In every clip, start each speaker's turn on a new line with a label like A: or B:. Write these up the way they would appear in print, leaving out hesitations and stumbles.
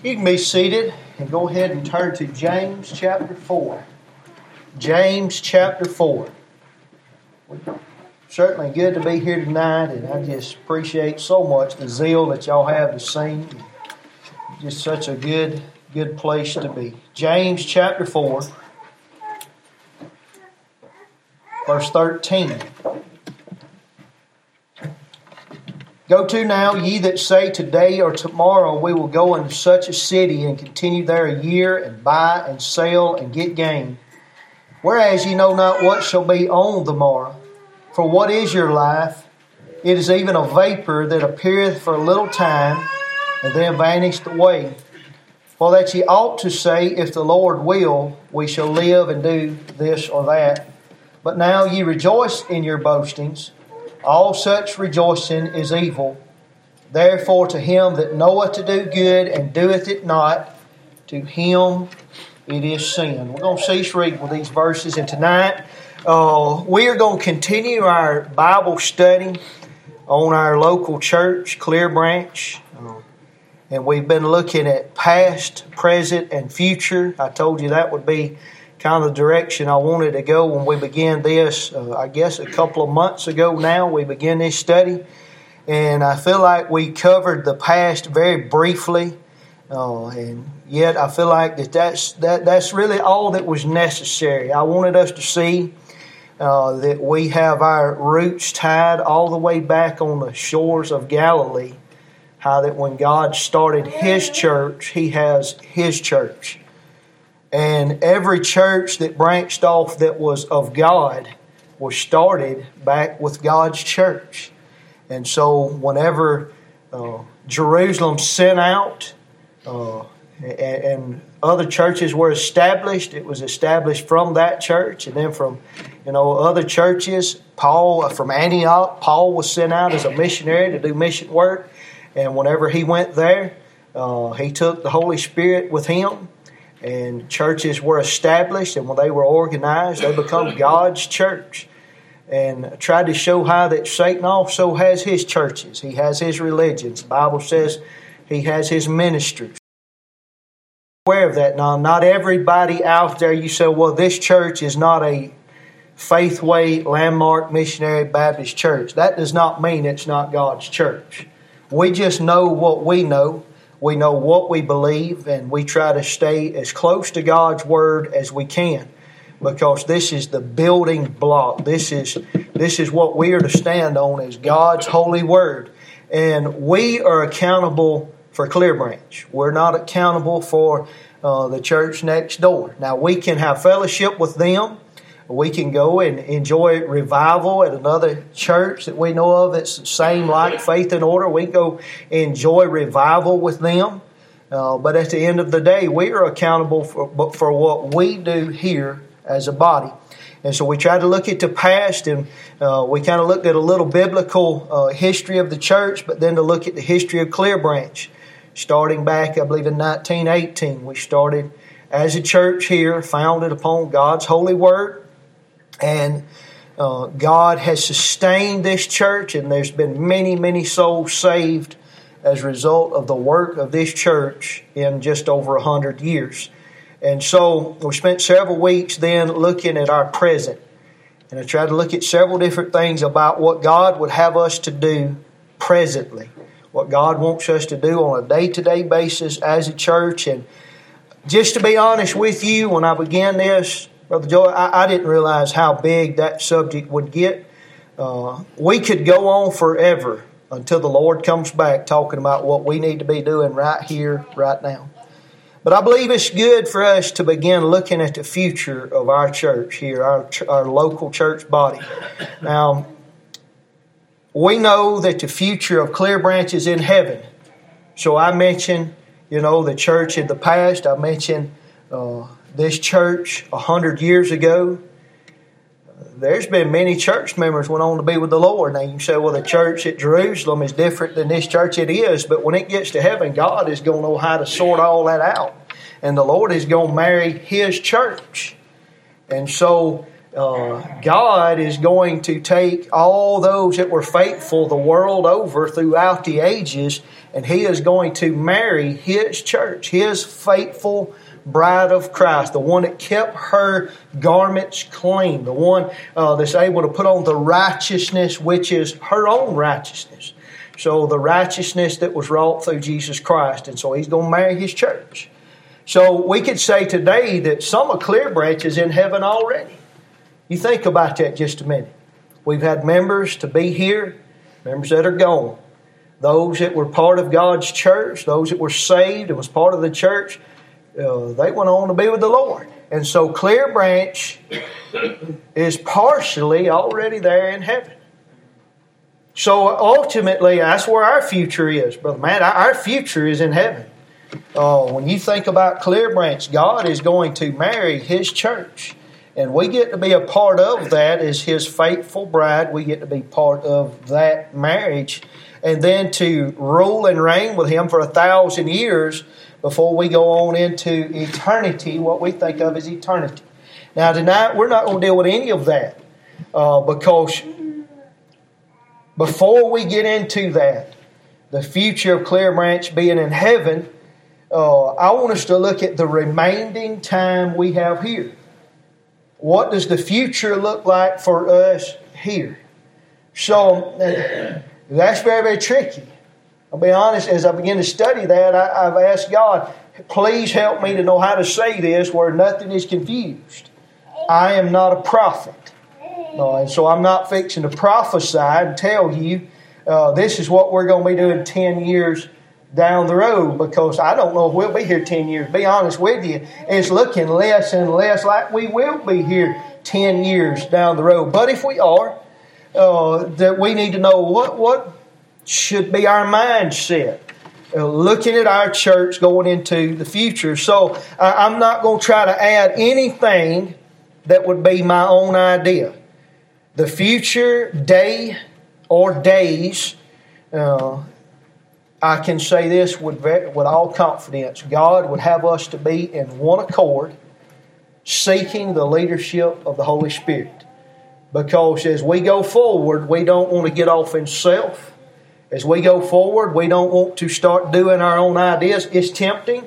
A: You can be seated and go ahead and turn to James chapter 4. James chapter 4. Certainly good to be here tonight, and I just appreciate so much the zeal that y'all have to sing. Just such a good place to be. James chapter 4, verse 13. Go to now, ye that say, today or tomorrow we will go into such a city and continue there a year and buy and sell and get gain. Whereas ye know not what shall be on the morrow. For what is your life? It is even a vapor that appeareth for a little time and then vanisheth away. For that ye ought to say, if the Lord will, we shall live and do this or that. But now ye rejoice in your boastings. All such rejoicing is evil. Therefore to him that knoweth to do good and doeth it not, to him it is sin. We're going to cease reading with these verses, and tonight we are going to continue our Bible study on our local church, Clear Branch. And we've been looking at past, present, and future. I told you that would be kind of the direction I wanted to go when we began this. I guess a couple of months ago now, we began this study. And I feel like we covered the past very briefly. And yet I feel like that's really all that was necessary. I wanted us to see that we have our roots tied all the way back on the shores of Galilee. How that when God started His church, He has His church. And every church that branched off that was of God was started back with God's church. And so whenever Jerusalem sent out and other churches were established, it was established from that church. And then from other churches, Paul from Antioch, Paul was sent out as a missionary to do mission work. And whenever he went there, he took the Holy Spirit with him. And churches were established, and when they were organized, they become God's church. And tried to show how that Satan also has his churches. He has his religions. The Bible says he has his ministries. Aware of that now. Not everybody out there, you say, well, this church is not a Faithway Landmark Missionary Baptist Church. That does not mean it's not God's church. We just know what we know. We know what we believe, and we try to stay as close to God's Word as we can, because this is the building block. This is what we are to stand on, as God's holy Word. And we are accountable for Clear Branch. We're not accountable for the church next door. Now, we can have fellowship with them. We can go and enjoy revival at another church that we know of that's the same like Faith and Order. We can go enjoy revival with them. But at the end of the day, we are accountable for what we do here as a body. And so we try to look at the past, and we kind of looked at a little biblical history of the church, but then to look at the history of Clear Branch. Starting back, I believe, in 1918, we started as a church here, founded upon God's holy Word. And God has sustained this church, and there's been many, many souls saved as a result of the work of this church in just over 100 years. And so we spent several weeks then looking at our present. And I tried to look at several different things about what God would have us to do presently, what God wants us to do on a day-to-day basis as a church. And just to be honest with you, when I began this, Brother Joy, I didn't realize how big that subject would get. We could go on forever until the Lord comes back talking about what we need to be doing right here, right now. But I believe it's good for us to begin looking at the future of our church here, our local church body. Now, we know that the future of Clear Branch is in heaven. So I mentioned, the church in the past. I mentioned this church 100 years ago. There's been many church members went on to be with the Lord. Now you can say, well, the church at Jerusalem is different than this church. It is, but when it gets to heaven, God is going to know how to sort all that out. And the Lord is going to marry His church. And so God is going to take all those that were faithful the world over throughout the ages, and He is going to marry His church, His faithful bride of Christ, the one that kept her garments clean, the one that's able to put on the righteousness which is her own righteousness. So the righteousness that was wrought through Jesus Christ. And so He's going to marry His church. So we could say today that some of Clear Branch is in heaven already. You think about that just a minute. We've had members to be here, members that are gone. Those that were part of God's church, those that were saved and was part of the church, they went on to be with the Lord. And so Clear Branch is partially already there in heaven. So ultimately, that's where our future is, Brother Matt. Our future is in heaven. When you think about Clear Branch, God is going to marry His church. And we get to be a part of that as His faithful bride. We get to be part of that marriage. And then to rule and reign with Him for 1,000 years before we go on into eternity, what we think of as eternity. Now tonight, we're not going to deal with any of that. Because before we get into that, the future of Clear Branch being in heaven, I want us to look at the remaining time we have here. What does the future look like for us here? So that's very, very tricky. I'll be honest, as I begin to study that, I've asked God, please help me to know how to say this where nothing is confused. I am not a prophet. And so I'm not fixing to prophesy and tell you this is what we're going to be doing 10 years down the road, because I don't know if we'll be here 10 years. Be honest with you, it's looking less and less like we will be here 10 years down the road. But if we are, that we need to know what should be our mindset looking at our church going into the future. So I'm not going to try to add anything that would be my own idea. The future day or days, I can say this with all confidence. God would have us to be in one accord, seeking the leadership of the Holy Spirit. Because as we go forward, we don't want to get off in self. As we go forward, we don't want to start doing our own ideas. It's tempting.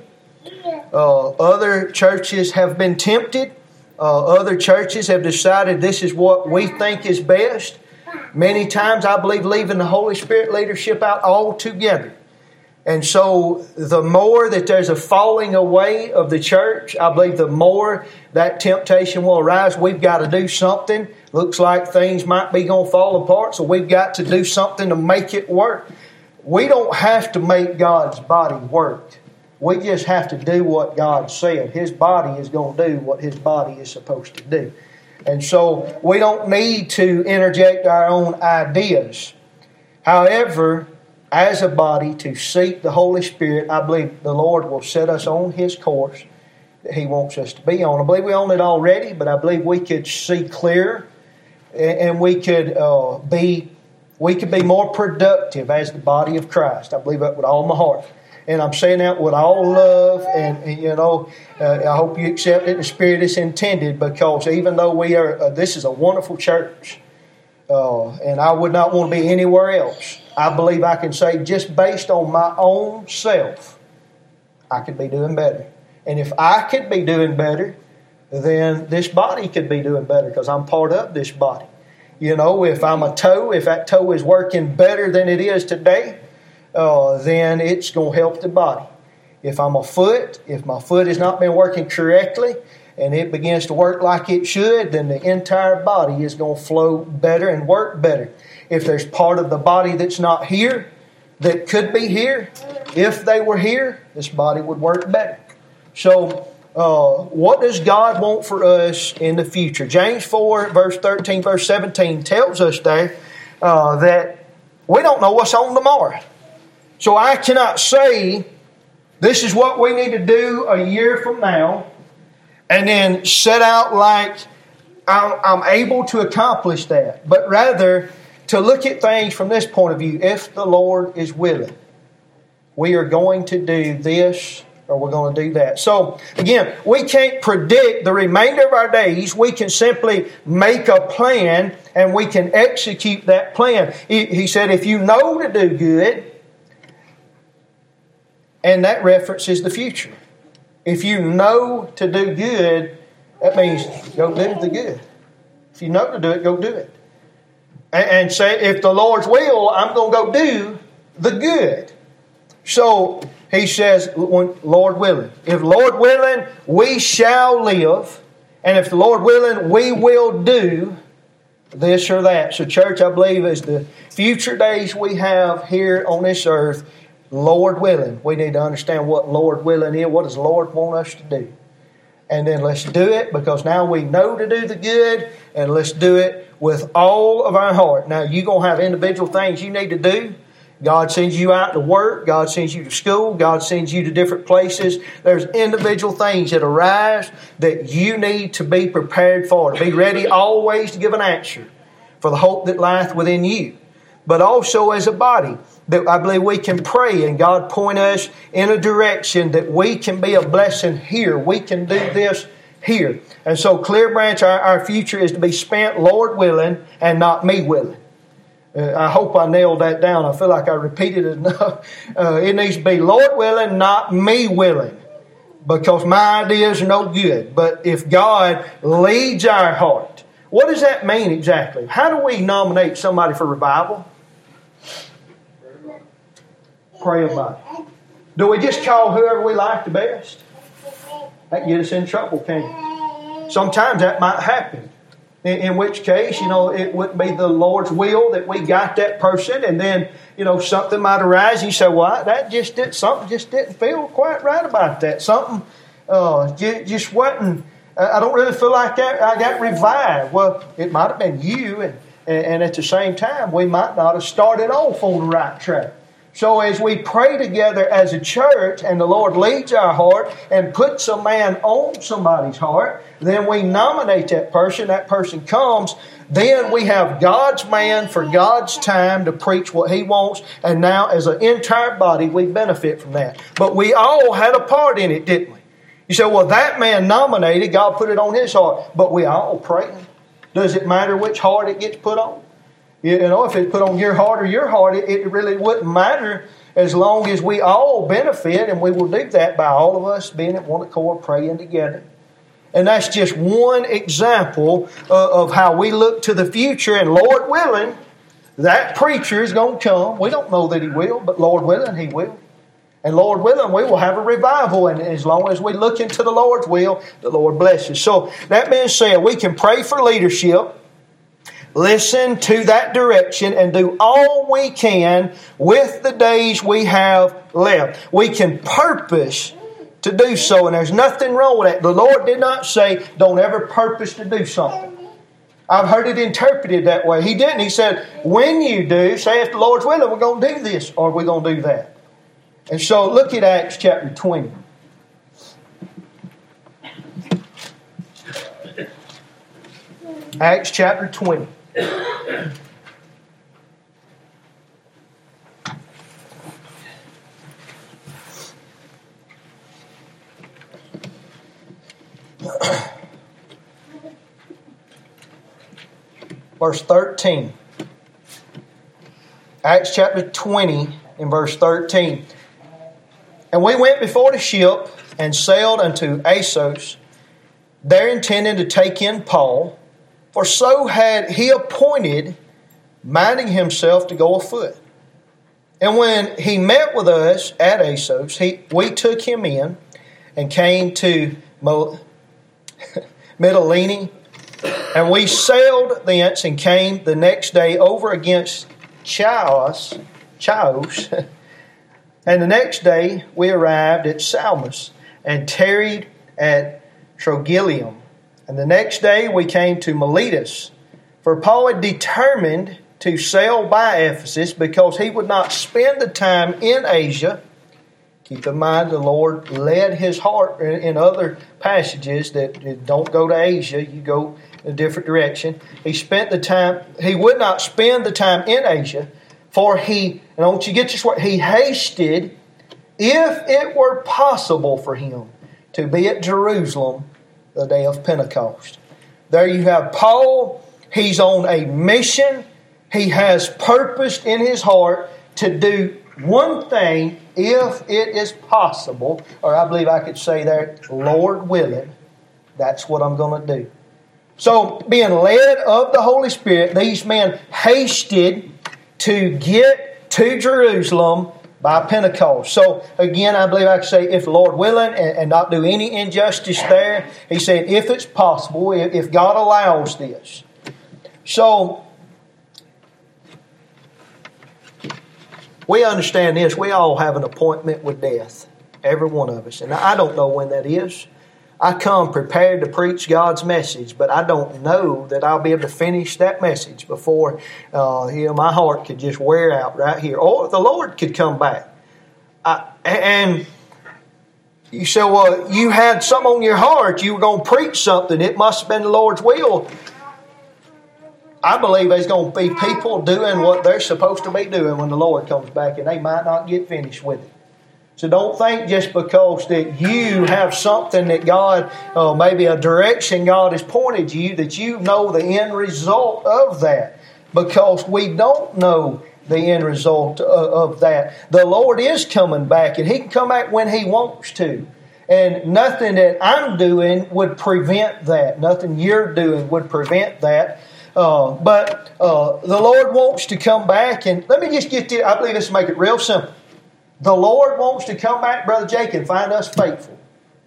A: Other churches have been tempted. Other churches have decided this is what we think is best. Many times I believe leaving the Holy Spirit leadership out altogether. And so the more that there's a falling away of the church, I believe the more that temptation will arise. We've got to do something. Looks like things might be going to fall apart, so we've got to do something to make it work. We don't have to make God's body work. We just have to do what God said. His body is going to do what His body is supposed to do. And so we don't need to interject our own ideas. However, as a body, to seek the Holy Spirit, I believe the Lord will set us on His course that He wants us to be on. I believe we're on it already, but I believe we could see clearer, and we could be more productive as the body of Christ. I believe that with all my heart. And I'm saying that with all love, and I hope you accept it. The Spirit is intended, because even though we are, this is a wonderful church, and I would not want to be anywhere else. I believe I can say, just based on my own self, I could be doing better. And if I could be doing better, then this body could be doing better, because I'm part of this body. If I'm a toe, if that toe is working better than it is today, then it's going to help the body. If I'm a foot, if my foot has not been working correctly, and it begins to work like it should, then the entire body is going to flow better and work better. If there's part of the body that's not here, that could be here, if they were here, this body would work better. So, what does God want for us in the future? James 4, verse 13, verse 17 tells us there that we don't know what's on tomorrow. So I cannot say, this is what we need to do a year from now, and then set out like I'm able to accomplish that. But rather, to look at things from this point of view, if the Lord is willing, we are going to do this or we're going to do that. So, again, we can't predict the remainder of our days. We can simply make a plan and we can execute that plan. He said, if you know to do good, and that references the future. If you know to do good, that means go do the good. If you know to do it, go do it. And say, if the Lord's will, I'm going to go do the good. So, he says, Lord willing. If Lord willing, we shall live. And if the Lord willing, we will do this or that. So, church, I believe as the future days we have here on this earth, Lord willing, we need to understand what Lord willing is. What does the Lord want us to do? And then let's do it, because now we know to do the good, and let's do it with all of our heart. Now, you're going to have individual things you need to do. God sends you out to work. God sends you to school. God sends you to different places. There's individual things that arise that you need to be prepared for. To be ready always to give an answer for the hope that lieth within you. But also as a body, that I believe we can pray and God point us in a direction that we can be a blessing here. We can do this here. And so Clear Branch, our future is to be spent, Lord willing, and not me willing. I hope I nailed that down. I feel like I repeated it enough. It needs to be Lord willing, not me willing. Because my ideas are no good. But if God leads our heart, what does that mean exactly? How do we nominate somebody for revival? Pray about it. Do we just call whoever we like the best? That gets us in trouble, can't it? Sometimes that might happen. In which case, it wouldn't be the Lord's will that we got that person, and then, something might arise. You say, "Well, something just didn't feel quite right about that. Something just wasn't. I don't really feel like that. I got revived." Well, it might have been you, and at the same time, we might not have started off on the right track. So as we pray together as a church and the Lord leads our heart and puts a man on somebody's heart, then we nominate that person comes, then we have God's man for God's time to preach what He wants, and now as an entire body we benefit from that. But we all had a part in it, didn't we? You say, well, that man nominated, God put it on his heart, but we all pray. Does it matter which heart it gets put on? If it's put on your heart or your heart, it really wouldn't matter as long as we all benefit, and we will do that by all of us being at one accord, praying together. And that's just one example of how we look to the future, and Lord willing, that preacher is going to come. We don't know that he will, but Lord willing, he will. And Lord willing, we will have a revival, and as long as we look into the Lord's will, the Lord blesses. So that being said, we can pray for leadership, listen to that direction, and do all we can with the days we have left. We can purpose to do so, and there's nothing wrong with that. The Lord did not say, don't ever purpose to do something. I've heard it interpreted that way. He didn't. He said, when you do, say if the Lord's willing, we're going to do this, or we're going to do that. And so look at Acts chapter 20. Acts chapter 20. Verse 13. Acts chapter 20 and verse 13. And we went before the ship and sailed unto Assos, there intending to take in Paul, for so had he appointed, minding himself to go afoot. And when he met with us at Assos, we took him in and came to Mytilene, and we sailed thence and came the next day over against Chios, and the next day we arrived at Salmis and tarried at Trogyllium. And the next day we came to Miletus, for Paul had determined to sail by Ephesus because he would not spend the time in Asia. Keep in mind the Lord led his heart in other passages that don't go to Asia, you go in a different direction. He would not spend the time in Asia, for and I want you to get this word, he hasted if it were possible for him to be at Jerusalem the day of Pentecost. There you have Paul. He's on a mission. He has purposed in his heart to do one thing if it is possible, or I believe I could say there, Lord willing, that's what I'm going to do. So, being led of the Holy Spirit, these men hasted to get to Jerusalem by Pentecost. So, again, I believe I could say, if the Lord willing, and not do any injustice there. He said, if it's possible, if God allows this. So, we understand this. We all have an appointment with death. Every one of us. And I don't know when that is. I come prepared to preach God's message, but I don't know that I'll be able to finish that message before my heart could just wear out right here. Or the Lord could come back. And you say, well, you had something on your heart. You were going to preach something. It must have been the Lord's will. I believe there's going to be people doing what they're supposed to be doing when the Lord comes back, and they might not get finished with it. So don't think just because that you have something that God, maybe a direction God has pointed you, that you know the end result of that. Because we don't know the end result of that. The Lord is coming back, and He can come back when He wants to. And nothing that I'm doing would prevent that. Nothing you're doing would prevent that. But the Lord wants to come back, and let me just get to, I believe this will make it real simple. The Lord wants to come back, Brother Jake, and find us faithful.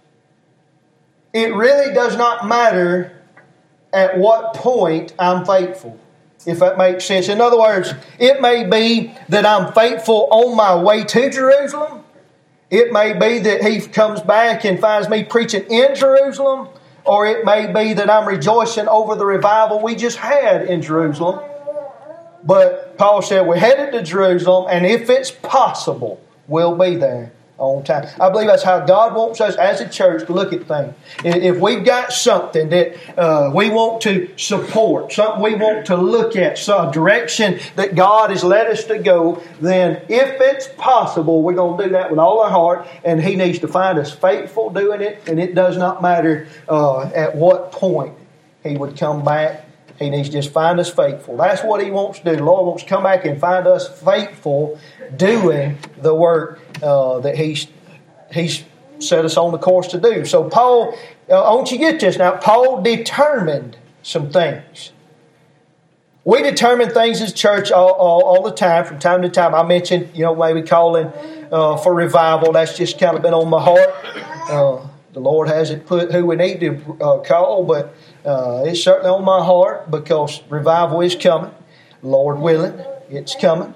A: It really does not matter at what point I'm faithful, if that makes sense. In other words, it may be that I'm faithful on my way to Jerusalem. It may be that He comes back and finds me preaching in Jerusalem. Or it may be that I'm rejoicing over the revival we just had in Jerusalem. But Paul said we're headed to Jerusalem, and if it's possible, we'll be there on time. I believe that's how God wants us as a church to look at things. If we've got something that we want to support, something we want to look at, some direction that God has led us to go, then if it's possible, we're going to do that with all our heart, and He needs to find us faithful doing it, and it does not matter at what point He would come back. He needs to just find us faithful. That's what He wants to do. The Lord wants to come back and find us faithful doing the work that He's set us on the course to do. So Paul, I want you to get this now. Paul determined some things. We determine things as church all the time, from time to time. I mentioned, maybe calling for revival. That's just kind of been on my heart. The Lord hasn't put who we need to call, but it's certainly on my heart because revival is coming. Lord willing, it's coming.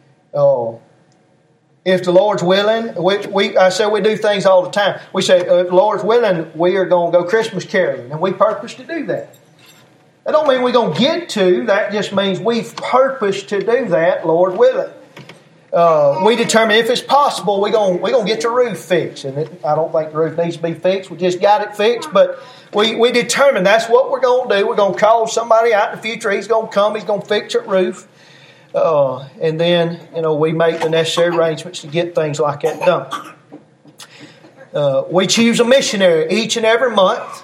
A: If the Lord's willing, I say we do things all the time. We say, if the Lord's willing, we are going to go Christmas caroling, and we purpose to do that. That don't mean we're going to get to. That just means we've purposed to do that, Lord willing. We determine if it's possible, we're going to get the roof fixed. And I don't think the roof needs to be fixed. We just got it fixed. But we determine that's what we're going to do. We're going to call somebody out in the future. He's going to come. He's going to fix that roof. And then, we make the necessary arrangements to get things like that done. We choose a missionary each and every month.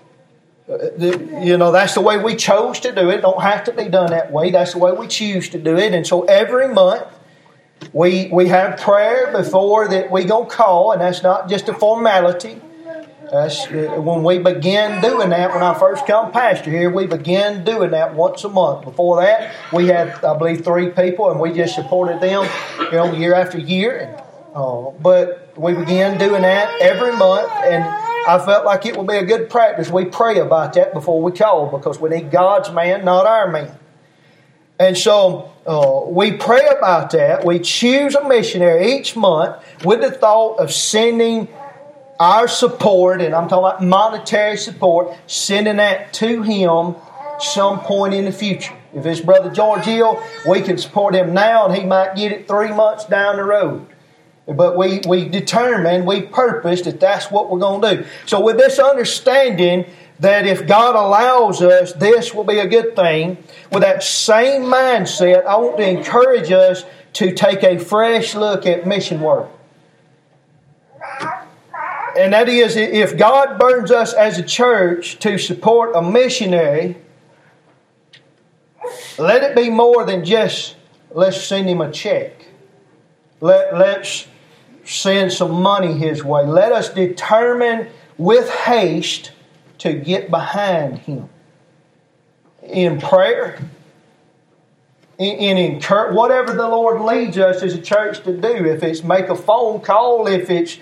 A: That's the way we chose to do it. It don't have to be done that way. That's the way we choose to do it. And so every month, we have prayer before that we going to call, and that's not just a formality. That's when we began doing that. When I first come pastor here, we began doing that once a month. Before that, we had, I believe, 3 people, and we just supported them, year after year. But we began doing that every month, and I felt like it would be a good practice. We pray about that before we call, because we need God's man, not our man. And so we pray about that. We choose a missionary each month with the thought of sending our support, and I'm talking about monetary support, sending that to him some point in the future. If it's Brother George Hill, we can support him now, and he might get it 3 months down the road. But we determined, we purposed that that's what we're going to do. So with this understanding that if God allows us, this will be a good thing, with that same mindset, I want to encourage us to take a fresh look at mission work. And that is, if God burns us as a church to support a missionary, let it be more than just, let's send him a check. Let's send some money his way. Let us determine with haste to get behind him. In prayer, in whatever the Lord leads us as a church to do. If it's make a phone call, if it's,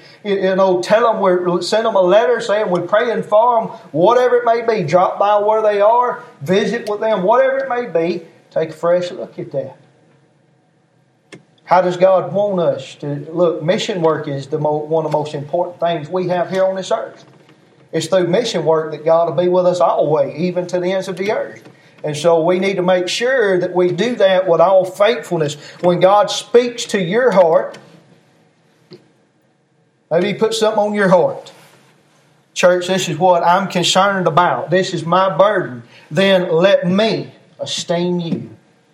A: send them a letter saying we're praying for them, whatever it may be, drop by where they are, visit with them, whatever it may be, take a fresh look at that. How does God want us to look? Mission work is one of the most important things we have here on this earth. It's through mission work that God will be with us always, even to the ends of the earth. And so we need to make sure that we do that with all faithfulness. When God speaks to your heart, maybe He puts something on your heart. Church, this is what I'm concerned about. This is my burden. Then let me esteem you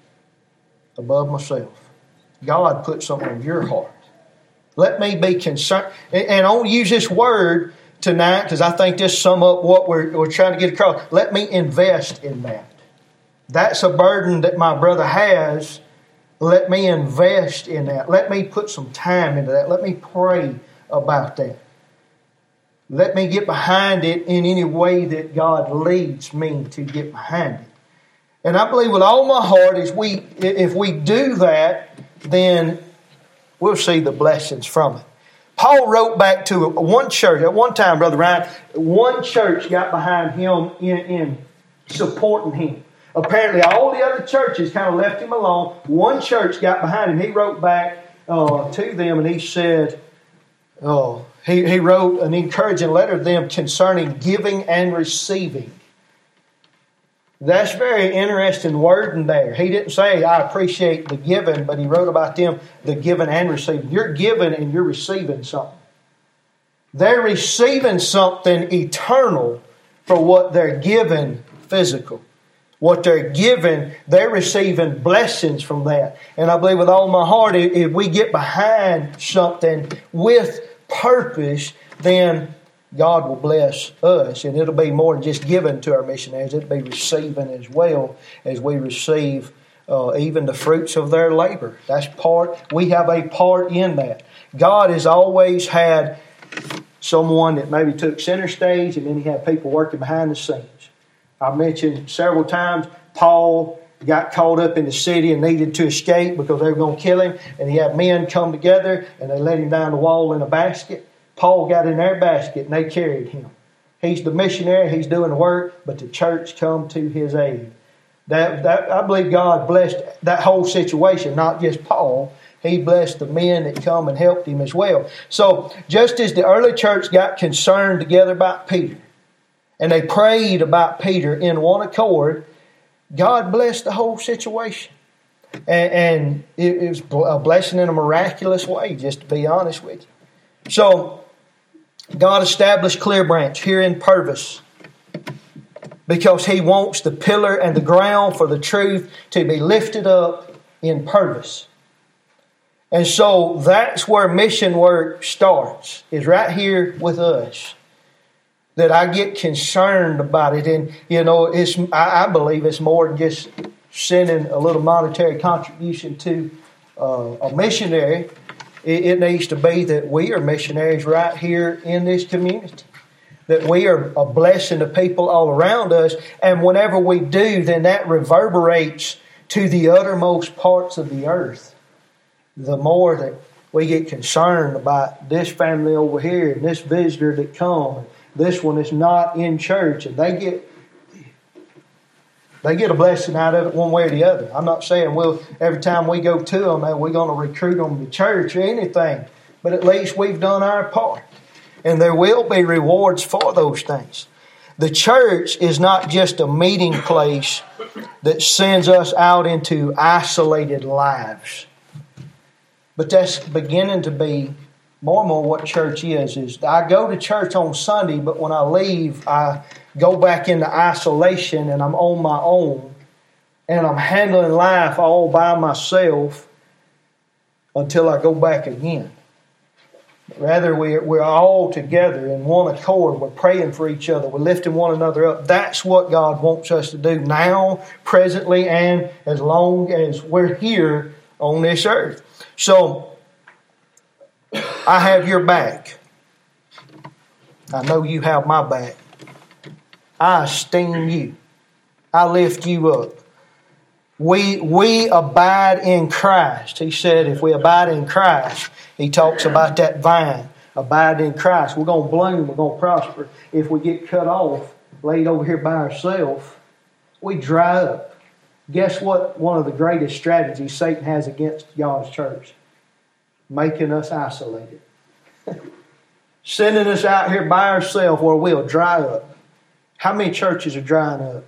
A: above myself. God put something on your heart. Let me be concerned. And I won't use this word tonight because I think this sums up what we're trying to get across. Let me invest in that. That's a burden that my brother has. Let me invest in that. Let me put some time into that. Let me pray about that. Let me get behind it in any way that God leads me to get behind it. And I believe with all my heart, if we do that, then we'll see the blessings from it. Paul wrote back to one church. At one time, Brother Ryan, one church got behind him in supporting him. Apparently, all the other churches kind of left him alone. One church got behind him. He wrote back to them and he said, he wrote an encouraging letter to them concerning giving and receiving. That's very interesting wording there. He didn't say, I appreciate the giving, but he wrote about them, the giving and receiving. You're giving and you're receiving something. They're receiving something eternal for what they're given physical. What they're given, they're receiving blessings from that. And I believe with all my heart, if we get behind something with purpose, then God will bless us. And it'll be more than just giving to our missionaries. It'll be receiving as well as we receive even the fruits of their labor. We have a part in that. God has always had someone that maybe took center stage, and then He had people working behind the scenes. I mentioned several times Paul got caught up in the city and needed to escape because they were going to kill him. And he had men come together and they let him down the wall in a basket. Paul got in their basket and they carried him. He's the missionary, he's doing the work, but the church come to his aid. I believe God blessed that whole situation, not just Paul. He blessed the men that come and helped him as well. So just as the early church got concerned together about Peter, and they prayed about Peter in one accord, God blessed the whole situation. And it was a blessing in a miraculous way, just to be honest with you. So, God established Clear Branch here in Purvis because He wants the pillar and the ground for the truth to be lifted up in Purvis. And so that's where mission work starts, is right here with us. That I get concerned about it. And, I believe it's more than just sending a little monetary contribution to a missionary. It needs to be that we are missionaries right here in this community. That we are a blessing to people all around us. And whenever we do, then that reverberates to the uttermost parts of the earth. The more that we get concerned about this family over here and this visitor that comes, this one is not in church, and they get a blessing out of it one way or the other. I'm not saying, every time we go to them, we're going to recruit them to church or anything, but at least we've done our part. And there will be rewards for those things. The church is not just a meeting place that sends us out into isolated lives, but that's beginning to be more and more what church is I go to church on Sunday, but when I leave, I go back into isolation and I'm on my own and I'm handling life all by myself until I go back again. Rather, we're all together in one accord. We're praying for each other. We're lifting one another up. That's what God wants us to do now, presently, and as long as we're here on this earth. So, I have your back. I know you have my back. I esteem you. I lift you up. We abide in Christ. He said if we abide in Christ, he talks about that vine. Abide in Christ. We're going to bloom. We're going to prosper. If we get cut off, laid over here by ourselves, we dry up. Guess what? One of the greatest strategies Satan has against God's church? Making us isolated. Sending us out here by ourselves where we'll dry up. How many churches are drying up?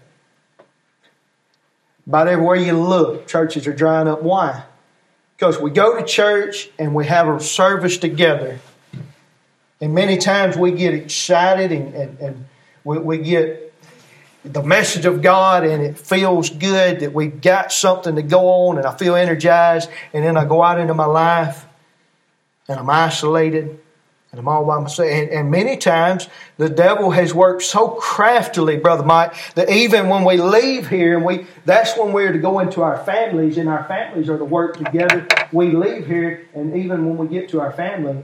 A: About everywhere you look, churches are drying up. Why? Because we go to church and we have a service together. And many times we get excited and we get the message of God and it feels good that we've got something to go on and I feel energized. And then I go out into my life and I'm isolated. And I'm all by myself. And many times the devil has worked so craftily, Brother Mike, that even when we leave here, and that's when we're to go into our families, and our families are to work together. We leave here, and even when we get to our families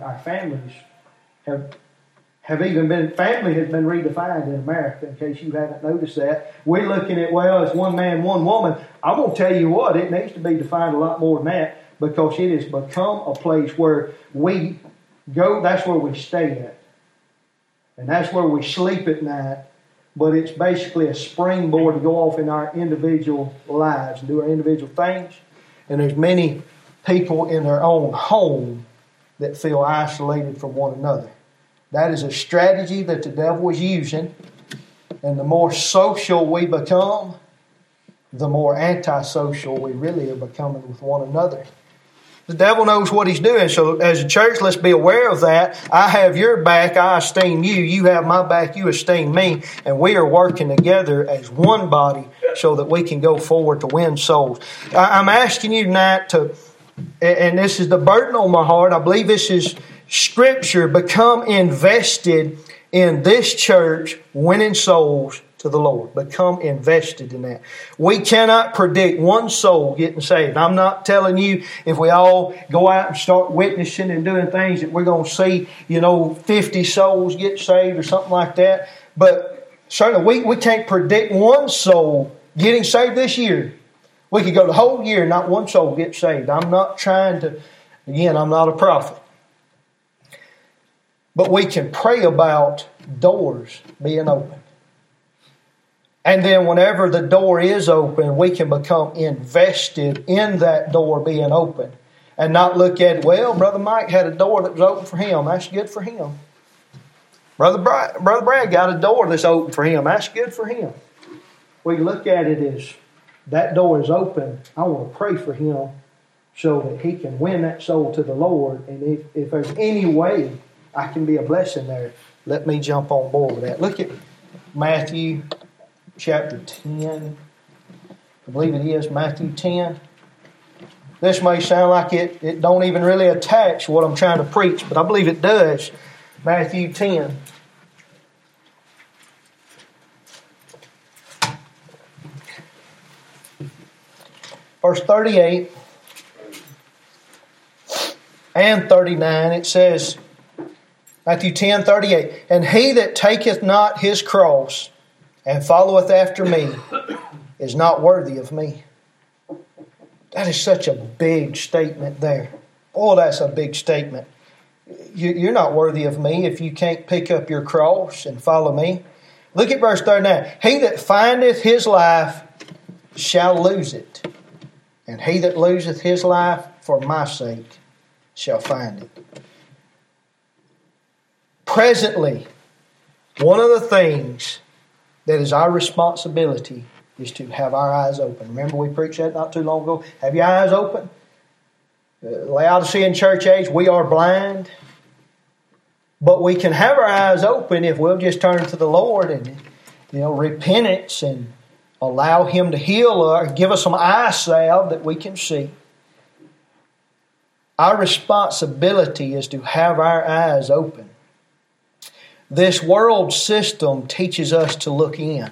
A: have even been, family has been redefined in America, in case you haven't noticed that. We're looking at, well, it's one man, one woman. I'm going to tell you what, it needs to be defined a lot more than that, because it has become a place where we go, that's where we stay at. And that's where we sleep at night. But it's basically a springboard to go off in our individual lives and do our individual things. And there's many people in their own home that feel isolated from one another. That is a strategy that the devil is using. And the more social we become, the more antisocial we really are becoming with one another. The devil knows what he's doing. So as a church, let's be aware of that. I have your back. I esteem you. You have my back. You esteem me. And we are working together as one body so that we can go forward to win souls. I'm asking you tonight to, and this is the burden on my heart, I believe this is Scripture, become invested in this church winning souls to the Lord. Become invested in that. We cannot predict one soul getting saved. I'm not telling you if we all go out and start witnessing and doing things that we're going to see, 50 souls get saved or something like that. But certainly we can't predict one soul getting saved this year. We could go the whole year and not one soul get saved. I'm not trying to, again, I'm not a prophet. But we can pray about doors being open. And then whenever the door is open, we can become invested in that door being open. And not look at, well, Brother Mike had a door that was open for him. That's good for him. Brother Brad got a door that's open for him. That's good for him. We look at it as that door is open. I want to pray for him so that he can win that soul to the Lord. And if there's any way I can be a blessing there, let me jump on board with that. Look at Matthew chapter 10. I believe it is Matthew 10. This may sound like it don't even really attach what I'm trying to preach, but I believe it does. Matthew 10. Verse 38 and 39, it says, Matthew 10:38, and he that taketh not his cross and followeth after me is not worthy of me. That is such a big statement there. Oh, that's a big statement. You're not worthy of me if you can't pick up your cross and follow me. Look at verse 39. He that findeth his life shall lose it, and he that loseth his life for my sake shall find it. Presently, one of the things that is our responsibility is to have our eyes open. Remember we preached that not too long ago? Have your eyes open? Laodicean church age, we are blind. But we can have our eyes open if we'll just turn to the Lord and, repentance and allow Him to heal or give us some eye salve that we can see. Our responsibility is to have our eyes open. This world system teaches us to look in.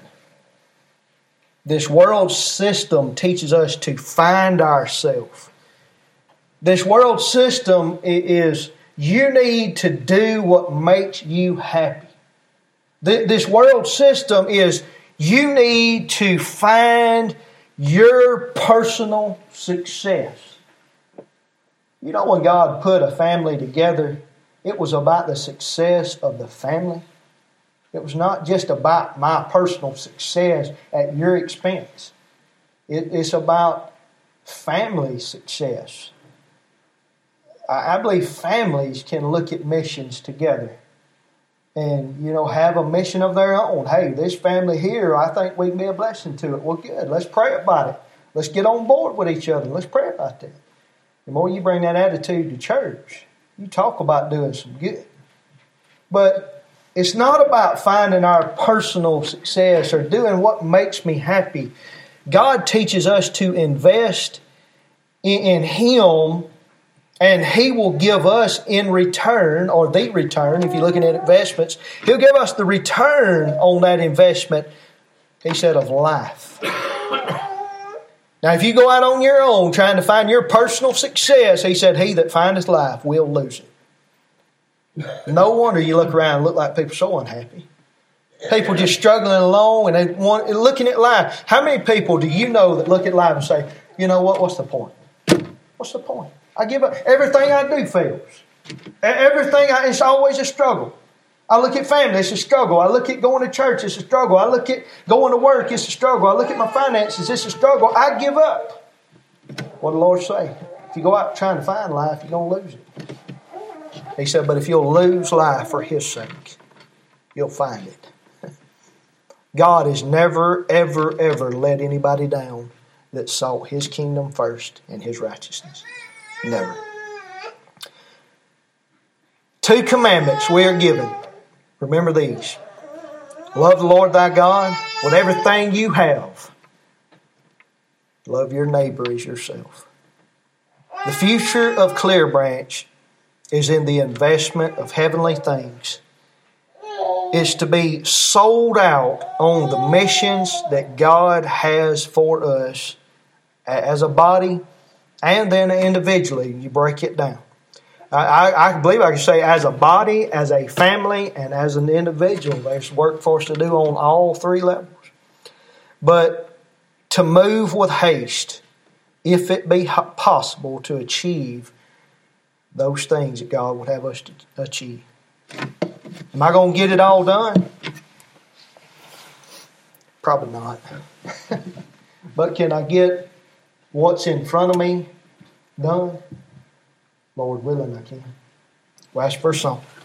A: This world system teaches us to find ourselves. This world system is you need to do what makes you happy. This world system is you need to find your personal success. You know, when God put a family together, it was about the success of the family. It was not just about my personal success at your expense. It's about family success. I believe families can look at missions together and, have a mission of their own. Hey, this family here, I think we can be a blessing to it. Well, good. Let's pray about it. Let's get on board with each other. Let's pray about that. The more you bring that attitude to church, you talk about doing some good. But it's not about finding our personal success or doing what makes me happy. God teaches us to invest in Him, and He will give us in return, or the return, if you're looking at investments, He'll give us the return on that investment, He said, of life. Now, if you go out on your own trying to find your personal success, He said, he that findeth life will lose it. No wonder you look around and look like people so unhappy. People just struggling along and looking at life. How many people do you know that look at life and say, you know what, what's the point? What's the point? I give up. Everything I do fails. It's always a struggle. I look at family, it's a struggle. I look at going to church, it's a struggle. I look at going to work, it's a struggle. I look at my finances, it's a struggle. I give up. What did the Lord say? If you go out trying to find life, you're going to lose it. He said, but if you'll lose life for His sake, you'll find it. God has never, ever, ever let anybody down that sought His kingdom first and His righteousness. Never. 2 commandments we are given. Remember these. Love the Lord thy God with everything you have. Love your neighbor as yourself. The future of Clear Branch is in the investment of heavenly things. It's to be sold out on the missions that God has for us as a body and then individually. You break it down. I believe I can say as a body, as a family, and as an individual, there's work for us to do on all 3 levels. But to move with haste, if it be possible, to achieve those things that God would have us to achieve. Am I going to get it all done? Probably not. But can I get what's in front of me done? Lord willing, I can. We'll ask for a song.